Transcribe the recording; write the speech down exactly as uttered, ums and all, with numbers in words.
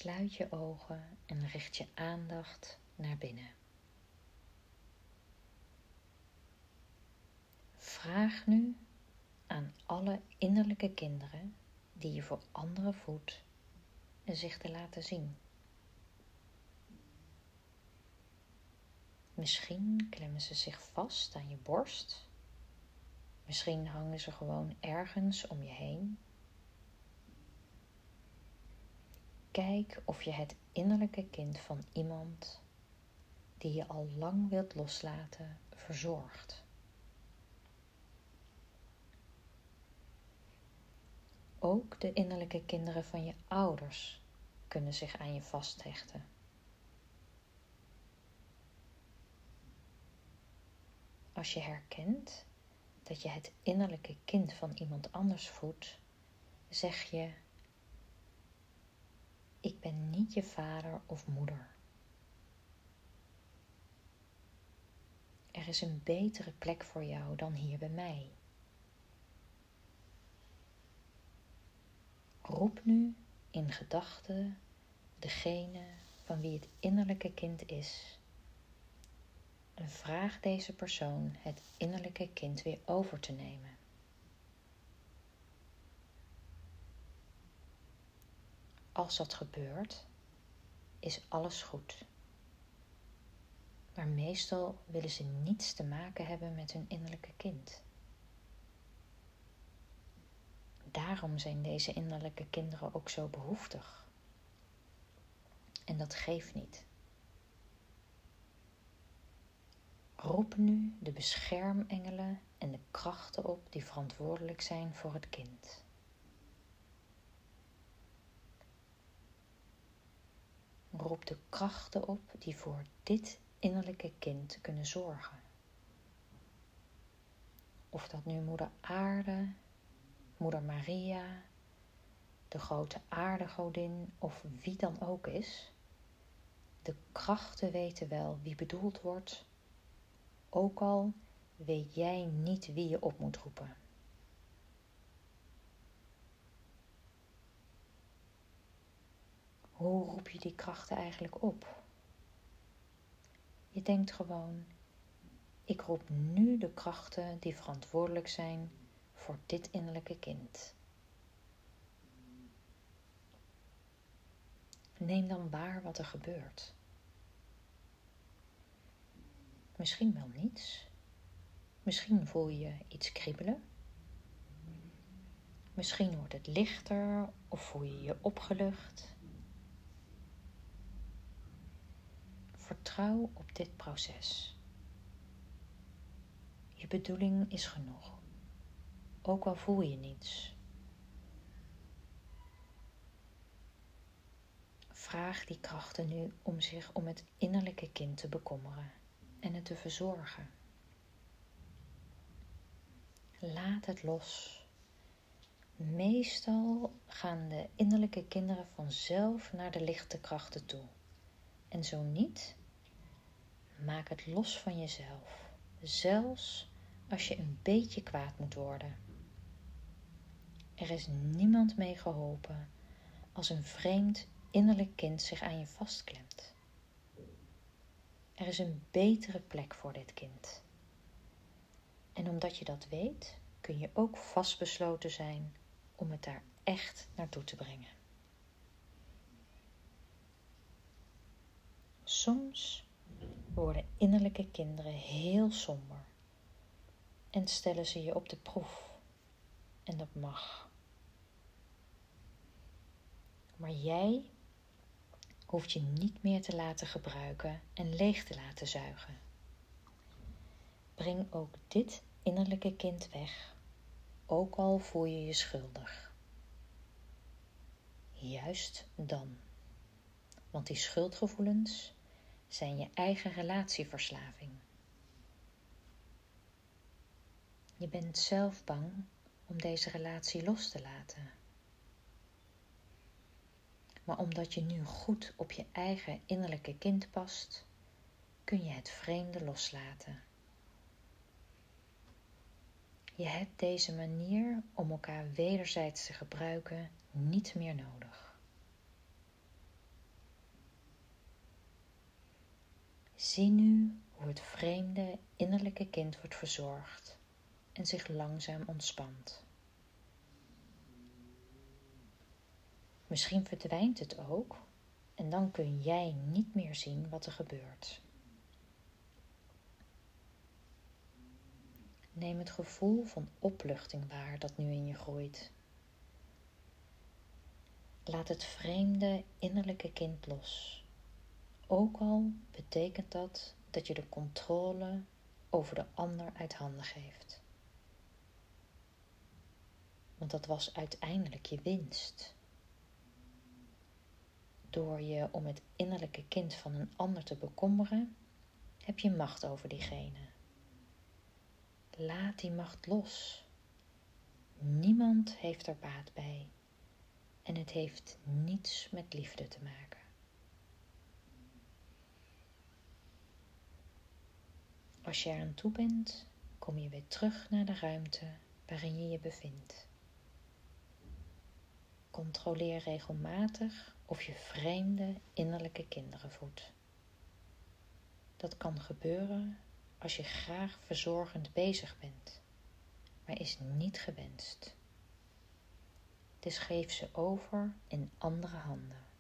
sluit je ogen en richt je aandacht naar binnen. Vraag nu aan alle innerlijke kinderen die je voor anderen voedt zich te laten zien. Misschien klemmen ze zich vast aan je borst. Misschien hangen ze gewoon ergens om je heen. Kijk of je het innerlijke kind van iemand die je al lang wilt loslaten verzorgt. Ook de innerlijke kinderen van je ouders kunnen zich aan je vasthechten. Als je herkent dat je het innerlijke kind van iemand anders voedt, zeg je: ik ben niet je vader of moeder. Er is een betere plek voor jou dan hier bij mij. Roep nu in gedachten degene van wie het innerlijke kind is en vraag deze persoon het innerlijke kind weer over te nemen. Als dat gebeurt, is alles goed. Maar meestal willen ze niets te maken hebben met hun innerlijke kind. Daarom zijn deze innerlijke kinderen ook zo behoeftig. En dat geeft niet. Roep nu de beschermengelen en de krachten op die verantwoordelijk zijn voor het kind. Roep de krachten op die voor dit innerlijke kind kunnen zorgen. Of dat nu moeder aarde, moeder Maria, de grote aardegodin of wie dan ook is. De krachten weten wel wie bedoeld wordt, ook al weet jij niet wie je op moet roepen. Hoe roep je die krachten eigenlijk op? Je denkt gewoon: ik roep nu de krachten die verantwoordelijk zijn voor dit innerlijke kind. Neem dan waar wat er gebeurt. Misschien wel niets. Misschien voel je iets kriebelen. Misschien wordt het lichter of voel je je opgelucht. Vertrouw op dit proces. Je bedoeling is genoeg, ook al voel je niets. Vraag die krachten nu om zich om het innerlijke kind te bekommeren en het te verzorgen. Laat het los. Meestal gaan de innerlijke kinderen vanzelf naar de lichte krachten toe. En zo niet, maak het los van jezelf. Zelfs als je een beetje kwaad moet worden. Er is niemand mee geholpen als een vreemd innerlijk kind zich aan je vastklemt. Er is een betere plek voor dit kind. En omdat je dat weet, kun je ook vastbesloten zijn om het daar echt naartoe te brengen. Soms worden innerlijke kinderen heel somber en stellen ze je op de proef. En dat mag. Maar jij hoeft je niet meer te laten gebruiken en leeg te laten zuigen. Breng ook dit innerlijke kind weg, ook al voel je je schuldig. Juist dan. Want die schuldgevoelens zijn je eigen relatieverslaving. Je bent zelf bang om deze relatie los te laten. Maar omdat je nu goed op je eigen innerlijke kind past, kun je het vreemde loslaten. Je hebt deze manier om elkaar wederzijds te gebruiken niet meer nodig. Zie nu hoe het vreemde innerlijke kind wordt verzorgd en zich langzaam ontspant. Misschien verdwijnt het ook en dan kun jij niet meer zien wat er gebeurt. Neem het gevoel van opluchting waar dat nu in je groeit. Laat het vreemde innerlijke kind los. Ook al betekent dat dat je de controle over de ander uit handen geeft. Want dat was uiteindelijk je winst. Door je om het innerlijke kind van een ander te bekommeren, heb je macht over diegene. Laat die macht los. Niemand heeft er baat bij. En het heeft niets met liefde te maken. Als je er aan toe bent, kom je weer terug naar de ruimte waarin je je bevindt. Controleer regelmatig of je vreemde innerlijke kinderen voedt. Dat kan gebeuren als je graag verzorgend bezig bent, maar is niet gewenst. Dus geef ze over in andere handen.